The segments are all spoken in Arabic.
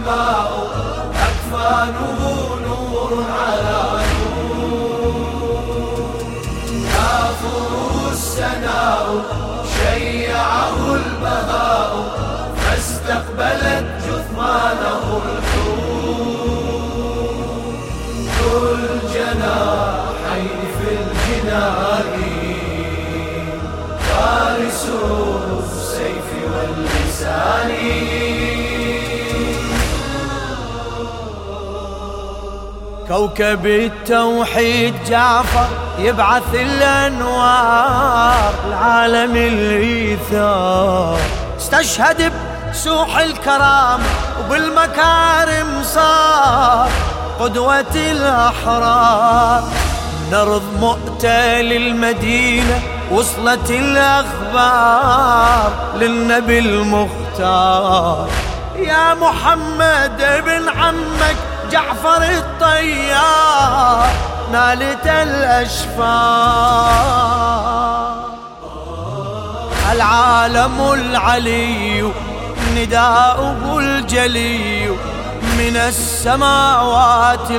السماء أكفانه نور على نور، يافر السناء شيعه البهاء، فاستقبلت جثمانه الحور، ذو الجناحين في الجنان، فارس السيف واللسان. كوكب التوحيد جعفر يبعث الأنوار، العالم الإيثار استشهد بسوح الكرام، وبالمكارم صار قدوة الأحرار. نرض مؤتة للمدينة وصلت الأخبار للنبي المختار، يا محمد ابن عمك جعفر الطيار نالت الأشفار. العالم العلي نداؤه الجلي، من السماوات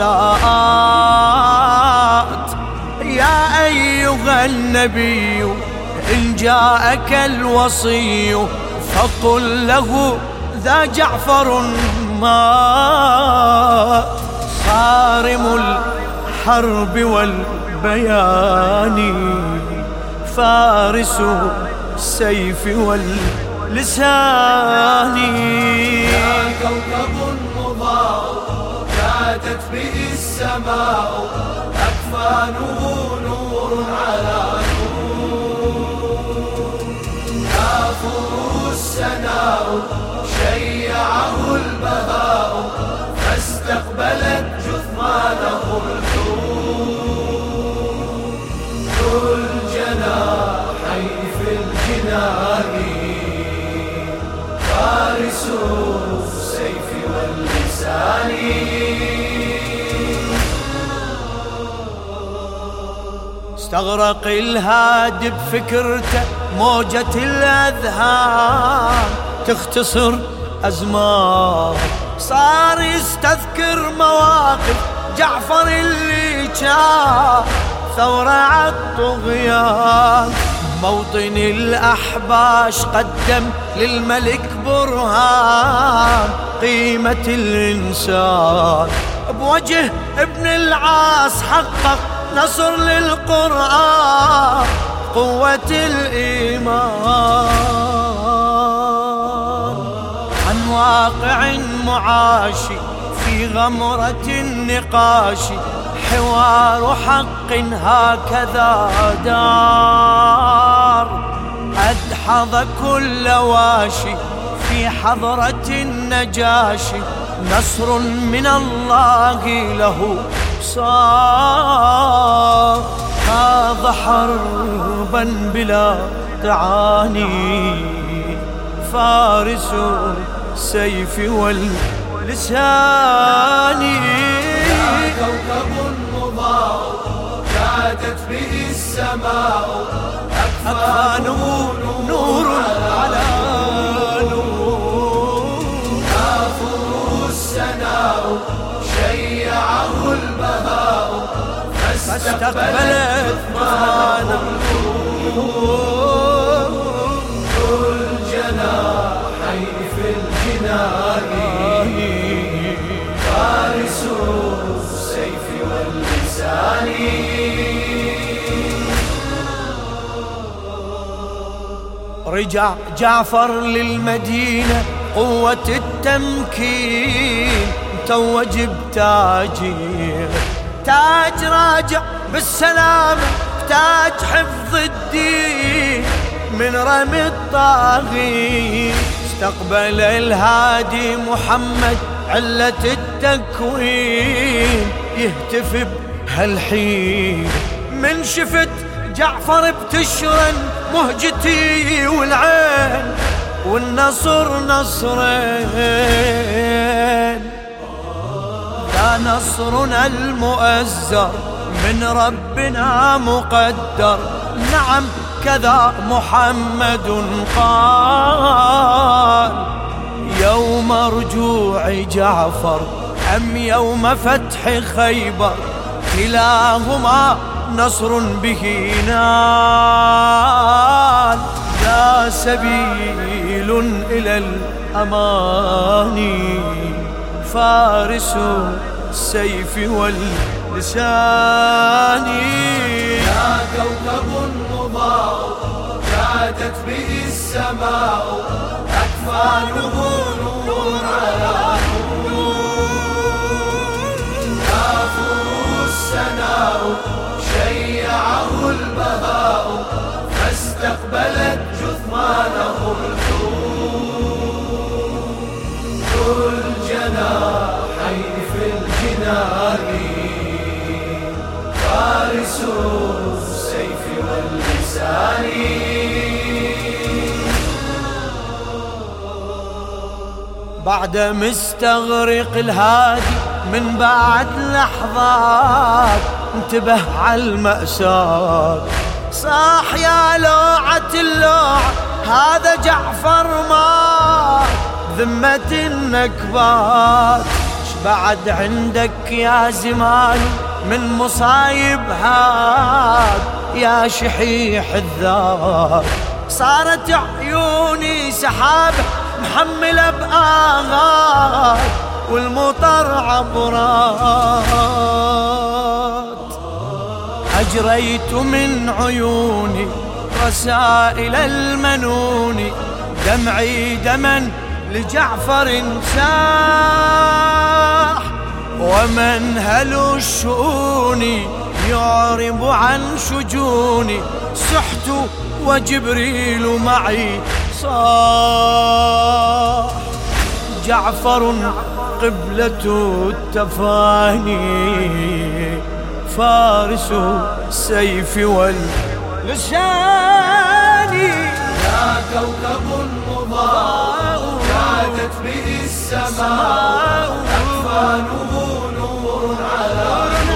العلات، يا أيها النبي إن جاءك الوصي، فقل له ذا جعفر مات. صارم الحرب والبيان، فارس السيف واللسان. يا كوكب مضاء جادت به السماء، أكفانه نور على نور، يافر السناء شيعه البهاء، فاستقبلت جثمانه الحور، ذو الجناحين في الجنان، فارس السيف واللسان. استغرق الهادي بفكرته موجة الأذهان، تختصر أزمان صار يستذكر مواقف جعفر اللي كان ثورة عالطغيان. موطن الأحباش قدم للملك برهان قيمة الإنسان، بوجه ابن العاص حقق نصر للقرآن قوة الإيمان. عن واقع معاشي في غمرة النقاش، حوار حق هكذا دار، أدحض كل واشي في حضرة النجاشي، نصر من الله له صار. خاض حربا بلا تعاني، فارس السيف واللسان. يا كوكب مضاء جادت به السماء، أكفانه نور على نور، يافر السناء شيعه البهاء، فاستقبلت جثمانه الحور، ذو الجناحين في الجنان، فارس السيف واللسان. رجع جعفر للمدينة قوة التمكين، متوج بتاجي تاج راجع بالسلامة، تاج حفظ الدين من رمي الطاغين. استقبل الهادي محمد علة التكوين، يهتف بهالحين من شفت جعفر بتشرن مهجتي والعين، والنصر نصرين. لا نصرنا المؤزر من ربنا مقدر، نعم كذا محمد قال. يوم رجوع جعفر أم يوم فتح خيبر، كلاهما نصر به نال. لا سبيل إلى الأمان، فارس السيف واللسان. يا كوكب مضاء كادت به السماء، أكفانه نور على نور. كافه السناء شيعه البهاء، فاستقبلت جثمانه الحور. ذو الجناحين في الجنان، فارس السيف واللسان. بعد مستغرق الهادي من بعد لحظات، انتبه على المأساة. صاح يا لوعة اللوعة هذا جعفر مات ذمة النكبات. بعد عندك يا زمان من مصايب هاد يا شحيح الذات. صارت عيوني سحاب محملة بآغات، والمطر عبرات. أجريت من عيوني رسائل المنون، دمعي دما لجعفر ساح. ومنهل الشؤون يعرب عن شجوني، صحت وجبريل معي صاح. جعفر قبلة التفاني، فارس السيف واللسان. يا كوكب مضاء كادت به السماء، أكفانه نور على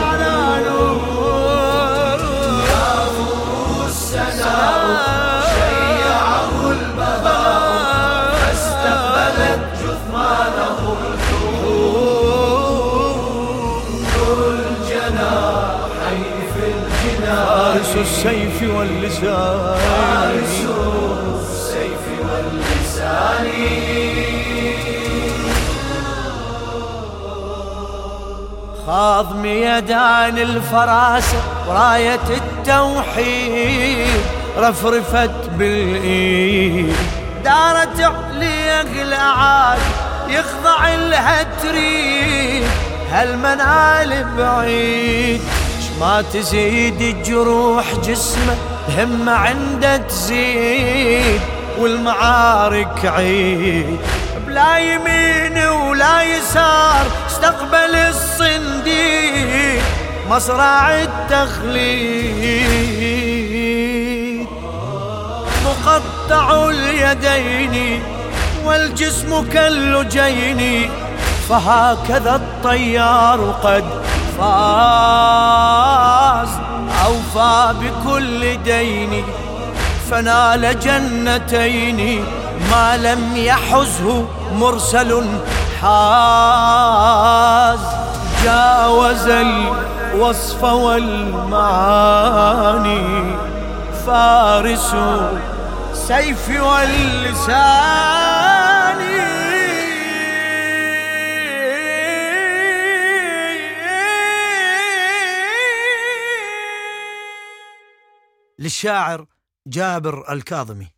نور. كافه السناء شيعه البهاء، فاستقبلت جثمانه الحور. ذو الجناحين في الجنان، فارس السيف واللسان. فارس السيف واللسان. خاض ميدان الفراسة وراية التوحيد، رفرفت بالإيد. دارت عليه الأعاد يخضع لها تريد، هالمنال بعيد. ما تزيد الجروح جسمه، الهمة عنده تزيد، والمعارك عيد. بلا يمين ولا يسار استقبل الصنديد، مصرع التخليد. مقطع اليدين والجسم كاللجين، فهكذا الطيار قد فاز. أوفى بكل دين فنال جنتين، ما لم يحزه مرسل حاز. جاوز الوصف والمعاني، فارس السيف واللسان. للشاعر جابر الكاظمي.